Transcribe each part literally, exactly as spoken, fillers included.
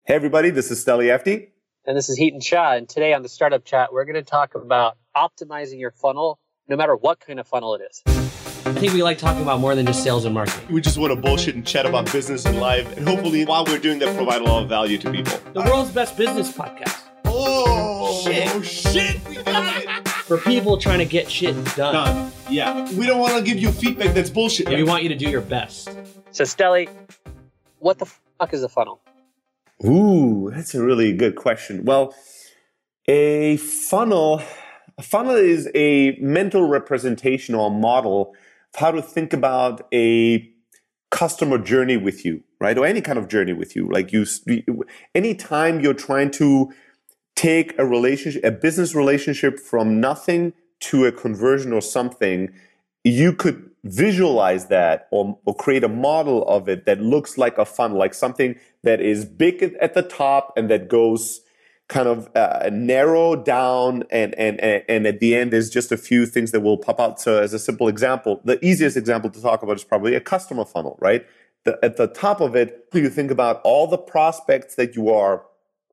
Hey everybody, this is Steli Efti. And this is Heaton Shah. And today on the Startup Chat, we're going to talk about optimizing your funnel, no matter what kind of funnel it is. I think we like talking about more than just sales and marketing. We just want to bullshit and chat about business and life. And hopefully, while we're doing that, provide a lot of value to people. The world's best business podcast. Oh, shit. Oh, shit. We got it. For people trying to get shit done. Done. Yeah. We don't want to give you feedback that's bullshit. We want you to do your best. So, Steli, what the fuck is a funnel? Ooh, that's a really good question. Well, a funnel, a funnel is a mental representation or model of how to think about a customer journey with you, right? Or any kind of journey with you. Like you, anytime you're trying to take a relationship, a business relationship from nothing to a conversion or something, you could visualize that or, or create a model of it that looks like a funnel, like something that is big at the top and that goes kind of uh, narrow down and, and, and at the end is just a few things that will pop out. So as a simple example, the easiest example to talk about is probably a customer funnel, right? The, at the top of it, you think about all the prospects that you are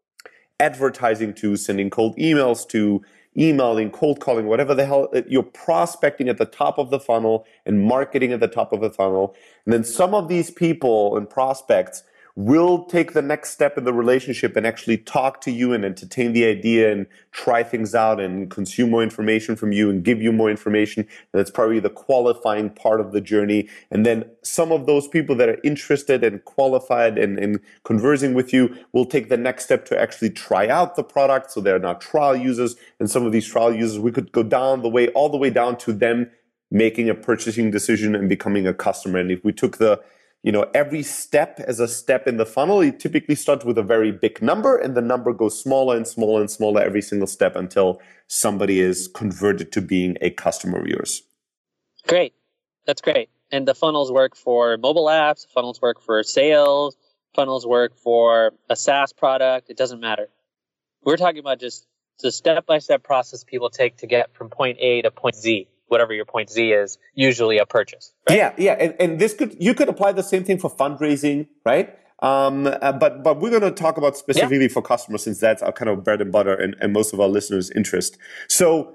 advertising to, sending cold emails to, emailing, cold calling, whatever the hell, you're prospecting at the top of the funnel and marketing at the top of the funnel. And then some of these people and prospects will take the next step in the relationship and actually talk to you and entertain the idea and try things out and consume more information from you and give you more information. And that's probably the qualifying part of the journey. And then some of those people that are interested and qualified and, and conversing with you will take the next step to actually try out the product. So they're now trial users. And some of these trial users, we could go down the way, all the way down to them making a purchasing decision and becoming a customer. And if we took the You know, every step as a step in the funnel, it typically starts with a very big number and the number goes smaller and smaller and smaller every single step until somebody is converted to being a customer of yours. Great. That's great. And the funnels work for mobile apps, funnels work for sales, funnels work for a SaaS product. It doesn't matter. We're talking about just the step-by-step process people take to get from point A to point Z. Whatever your point Z is, usually a purchase. Right? Yeah, yeah, and, and this could you could apply the same thing for fundraising, right? Um, uh, but but we're going to talk about specifically yeah. for customers since that's our kind of bread and butter and, and most of our listeners' interest. So,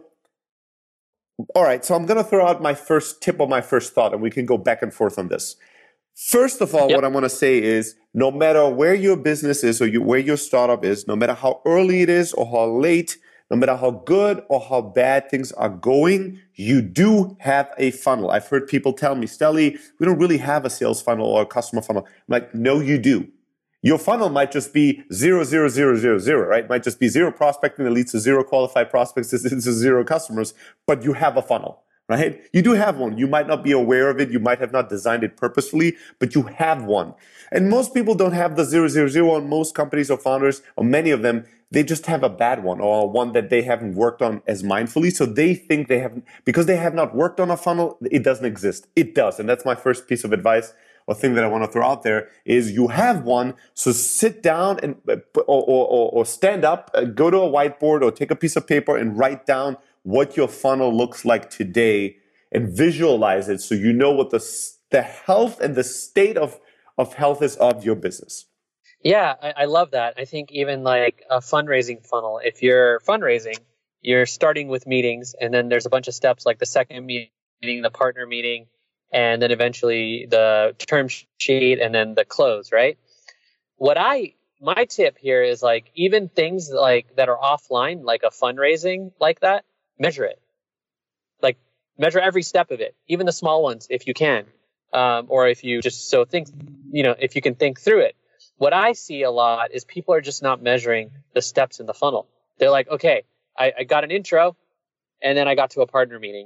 all right, so I'm going to throw out my first tip or my first thought, and we can go back and forth on this. First of all, yep. what I want to say is, no matter where your business is or you, where your startup is, no matter how early it is or how late, no matter how good or how bad things are going, you do have a funnel. I've heard people tell me, Steli, we don't really have a sales funnel or a customer funnel. I'm like, no, you do. Your funnel might just be zero, zero, zero, zero, zero, right? It might just be zero prospecting that leads to zero qualified prospects to zero customers, but you have a funnel, right? You do have one. You might not be aware of it. You might have not designed it purposefully, but you have one. And most people don't have the zero, zero, zero, and most companies or founders, or many of them, they just have a bad one or one that they haven't worked on as mindfully. So they think they haven't, because they have not worked on a funnel, it doesn't exist. It does. And that's my first piece of advice or thing that I want to throw out there is you have one. So sit down and or, or, or stand up, go to a whiteboard or take a piece of paper and write down what your funnel looks like today and visualize it so you know what the, the health and the state of, of health is of your business. Yeah, I, I love that. I think even like a fundraising funnel, if you're fundraising, you're starting with meetings and then there's a bunch of steps like the second meeting, the partner meeting, and then eventually the term sheet and then the close, right? What I, my tip here is like even things like that are offline, like a fundraising like that, measure it. Like measure every step of it, even the small ones if you can. Um, or if you just so think, you know, if you can think through it. What I see a lot is people are just not measuring the steps in the funnel. They're like, okay, I, I got an intro, and then I got to a partner meeting,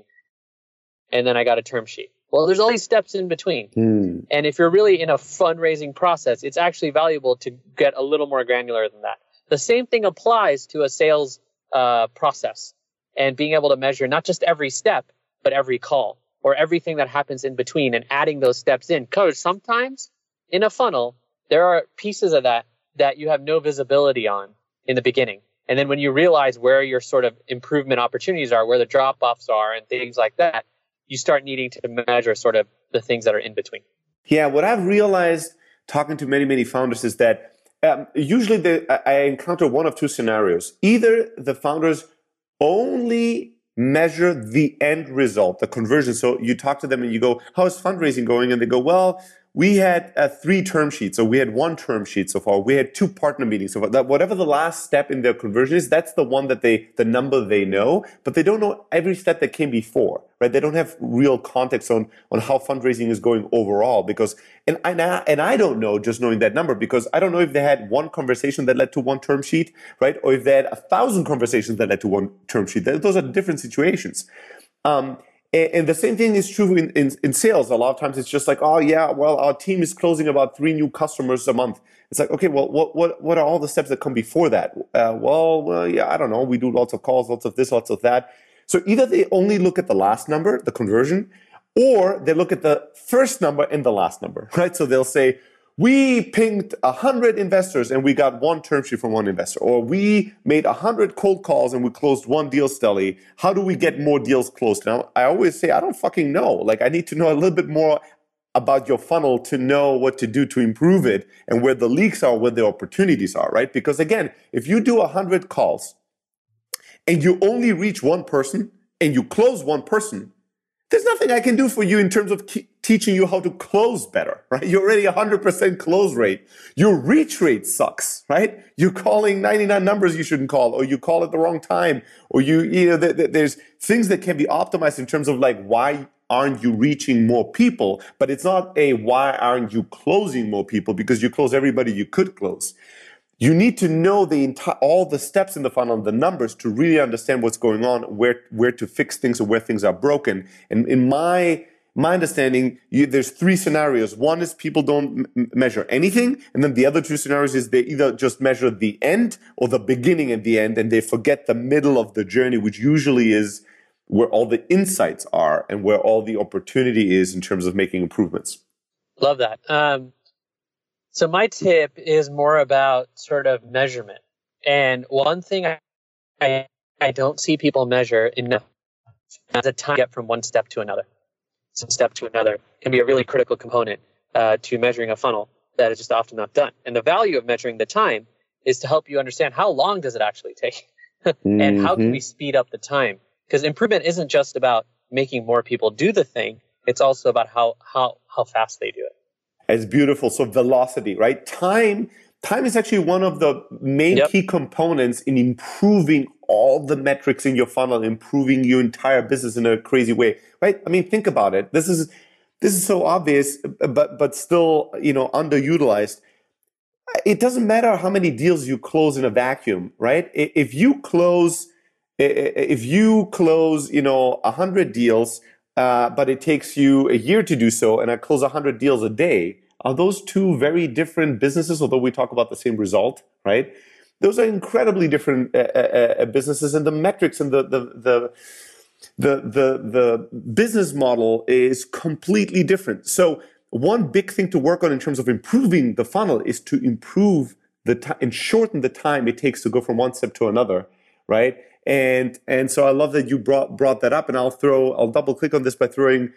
and then I got a term sheet. Well, there's all these steps in between. Mm. And if you're really in a fundraising process, it's actually valuable to get a little more granular than that. The same thing applies to a sales uh, process and being able to measure not just every step, but every call or everything that happens in between and adding those steps in. Because sometimes in a funnel, there are pieces of that that you have no visibility on in the beginning. And then when you realize where your sort of improvement opportunities are, where the drop-offs are and things like that, you start needing to measure sort of the things that are in between. Yeah, what I've realized talking to many, many founders is that um, usually the, I encounter one of two scenarios. Either the founders only measure the end result, the conversion. So you talk to them and you go, how is fundraising going? And they go, well, we had uh, three term sheets, or we had one term sheet so far. We had two partner meetings so far. That whatever the last step in their conversion is, that's the one that they, the number they know, but they don't know every step that came before, right? They don't have real context on, on how fundraising is going overall because, and I, and I don't know just knowing that number because I don't know if they had one conversation that led to one term sheet, right? Or if they had a thousand conversations that led to one term sheet. Those are different situations. Um, And the same thing is true in, in, in sales. A lot of times it's just like, oh yeah, well, our team is closing about three new customers a month. It's like, okay, well, what what what are all the steps that come before that? Uh, well, well, yeah, I don't know. We do lots of calls, lots of this, lots of that. So either they only look at the last number, the conversion, or they look at the first number and the last number, right? So they'll say, we pinged one hundred investors and we got one term sheet from one investor. Or we made one hundred cold calls and we closed one deal steadily. How do we get more deals closed? Now, I always say, I don't fucking know. Like, I need to know a little bit more about your funnel to know what to do to improve it and where the leaks are, where the opportunities are, right? Because again, if you do one hundred calls and you only reach one person and you close one person, there's nothing I can do for you in terms of ke- teaching you how to close better, right? You're already one hundred percent close rate. Your reach rate sucks, right? You're calling ninety-nine numbers you shouldn't call, or you call at the wrong time, or you, you know, th- th- there's things that can be optimized in terms of like, why aren't you reaching more people? But it's not a why aren't you closing more people because you close everybody you could close. You need to know the entire, all the steps in the funnel, the numbers to really understand what's going on, where where to fix things or where things are broken. And in my my understanding, you, there's three scenarios. One is people don't m- measure anything, and then the other two scenarios is they either just measure the end or the beginning and the end, and they forget the middle of the journey, which usually is where all the insights are and where all the opportunity is in terms of making improvements. Love that. Um, So my tip is more about sort of measurement. And one thing I I, I don't see people measure enough is the time you get from one step to another. Some step to another can be a really critical component uh, to measuring a funnel that is just often not done. And the value of measuring the time is to help you understand how long does it actually take and how can we speed up the time. Because improvement isn't just about making more people do the thing. It's also about how how how fast they do it. It's beautiful. So velocity, right? Time, time is actually one of the main Yep. key components in improving all the metrics in your funnel, improving your entire business in a crazy way, right? I mean, think about it. This is this is so obvious, but but still, you know, underutilized. It doesn't matter how many deals you close in a vacuum, right? If you close, if you close, you know, a hundred deals. Uh, but it takes you a year to do so, and I close one hundred deals a day. Are those two very different businesses, although we talk about the same result, right? Those are incredibly different uh, uh, businesses, and the metrics and the the the the the, the business model is completely different. So one big thing to work on in terms of improving the funnel is to improve the time and shorten the time it takes to go from one step to another, right? And and so I love that you brought brought that up, and I'll throw I'll double click on this by throwing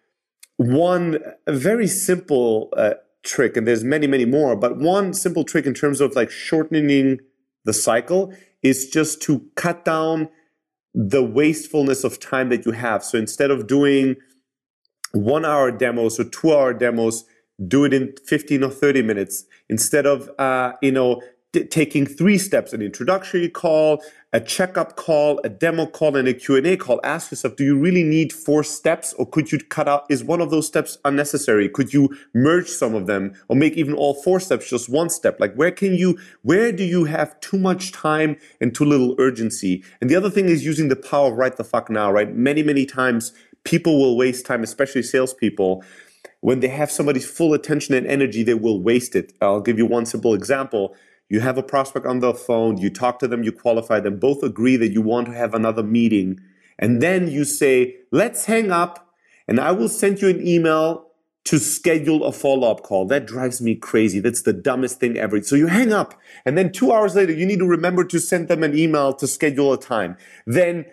one very simple uh, trick, and there's many many more, but one simple trick in terms of like shortening the cycle is just to cut down the wastefulness of time that you have. So instead of doing one hour demos or two hour demos, do it in fifteen or thirty minutes. Instead of uh, you know. taking three steps, an introductory call, a checkup call, a demo call, and a Q and A call. Ask yourself, do you really need four steps, or could you cut out, is one of those steps unnecessary? Could you merge some of them or make even all four steps just one step? Like where can you, where do you have too much time and too little urgency? And the other thing is using the power of right the fuck now, right? Many, many times people will waste time, especially salespeople. When they have somebody's full attention and energy, they will waste it. I'll give you one simple example. You have a prospect on the phone, you talk to them, you qualify them, both agree that you want to have another meeting. And then you say, let's hang up and I will send you an email to schedule a follow-up call. That drives me crazy. That's the dumbest thing ever. So you hang up and then two hours later, you need to remember to send them an email to schedule a time. Then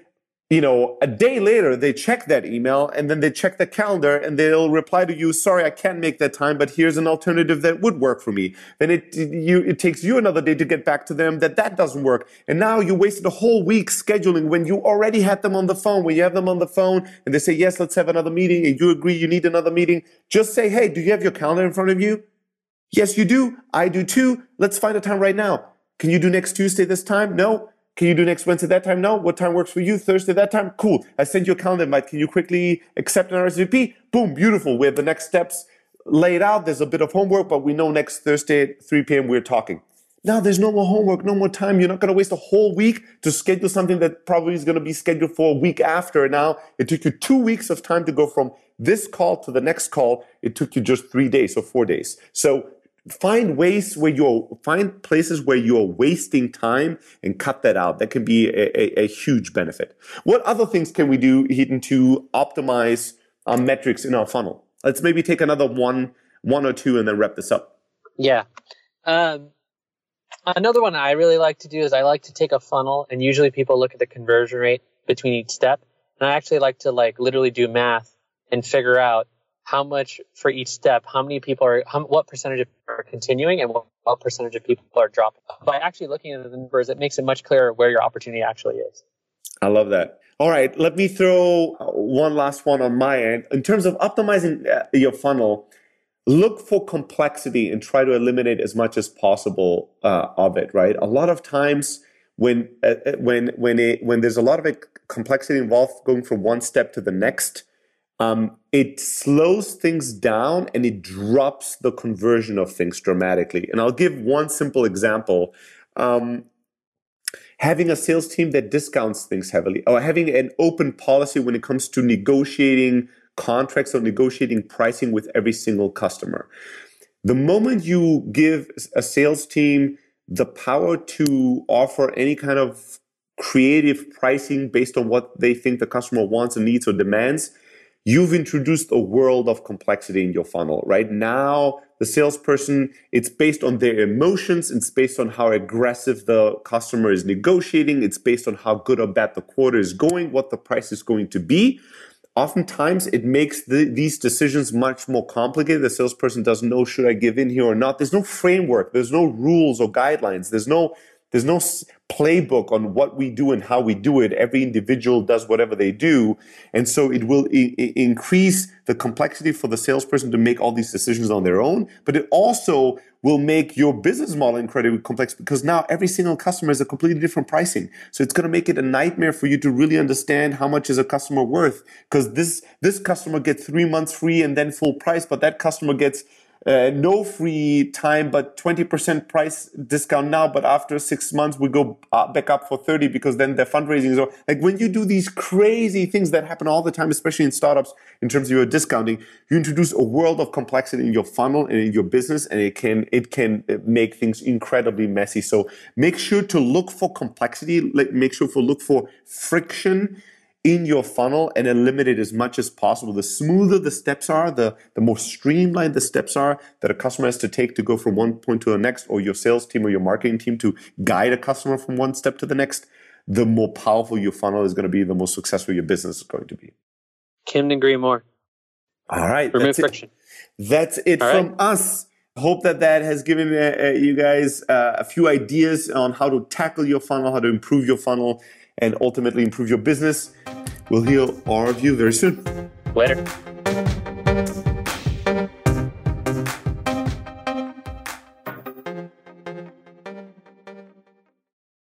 you know, a day later, they check that email and then they check the calendar and they'll reply to you, sorry, I can't make that time, but here's an alternative that would work for me. Then it you it takes you another day to get back to them that that doesn't work. And now you wasted a whole week scheduling when you already had them on the phone. When you have them on the phone and they say, yes, let's have another meeting, and you agree you need another meeting, just say, hey, do you have your calendar in front of you? Yes, you do. I do too. Let's find a time right now. Can you do next Tuesday this time? No. Can you do next Wednesday that time? No. What time works for you? Thursday that time? Cool. I sent you a calendar invite. Can you quickly accept an R S V P? Boom. Beautiful. We have the next steps laid out. There's a bit of homework, but we know next Thursday at three p.m. we're talking. Now there's no more homework, no more time. You're not going to waste a whole week to schedule something that probably is going to be scheduled for a week after. Now it took you two weeks of time to go from this call to the next call. It took you just three days or four days. So find ways where you're, find places where you're wasting time and cut that out. That can be a, a, a huge benefit. What other things can we do, Hiten, to optimize our metrics in our funnel? Let's maybe take another one, one or two and then wrap this up. Yeah. Um, another one I really like to do is I like to take a funnel, and usually people look at the conversion rate between each step. And I actually like to like literally do math and figure out how much for each step, how many people are, how, what percentage of people are continuing and what, what percentage of people are dropping. By actually looking at the numbers, it makes it much clearer where your opportunity actually is. I love that. All right, let me throw one last one on my end. In terms of optimizing your funnel, look for complexity and try to eliminate as much as possible uh, of it, right? A lot of times when uh, when when it, when there's a lot of complexity involved going from one step to the next, Um, it slows things down and it drops the conversion of things dramatically. And I'll give one simple example. Um, having a sales team that discounts things heavily, or having an open policy when it comes to negotiating contracts or negotiating pricing with every single customer. The moment you give a sales team the power to offer any kind of creative pricing based on what they think the customer wants and needs or demands, you've introduced a world of complexity in your funnel. Right now, the salesperson, it's based on their emotions. It's based on how aggressive the customer is negotiating. It's based on how good or bad the quarter is going, what the price is going to be. Oftentimes, it makes the, these decisions much more complicated. The salesperson doesn't know, should I give in here or not? There's no framework. There's no rules or guidelines. There's no There's no playbook on what we do and how we do it. Every individual does whatever they do. And so it will I- I increase the complexity for the salesperson to make all these decisions on their own. But it also will make your business model incredibly complex because now every single customer is a completely different pricing. So it's going to make it a nightmare for you to really understand how much is a customer worth, because this, this customer gets three months free and then full price, but that customer gets Uh, no free time, but twenty percent price discount now, but after six months we go uh, back up for thirty because then their fundraising is over. Like when you do these crazy things that happen all the time, especially in startups, in terms of your discounting, you introduce a world of complexity in your funnel and in your business, and it can it can make things incredibly messy. So make sure to look for complexity, like make sure to look for friction in your funnel and eliminate as much as possible. The smoother the steps are, the, the more streamlined the steps are that a customer has to take to go from one point to the next, or your sales team or your marketing team to guide a customer from one step to the next, the more powerful your funnel is going to be, the more successful your business is going to be. Couldn't agree more. All right. Remove that's friction. It. That's it All from right. us. Hope that that has given uh, uh, you guys uh, a few ideas on how to tackle your funnel, how to improve your funnel, and ultimately improve your business. We'll hear all of you very soon. Later.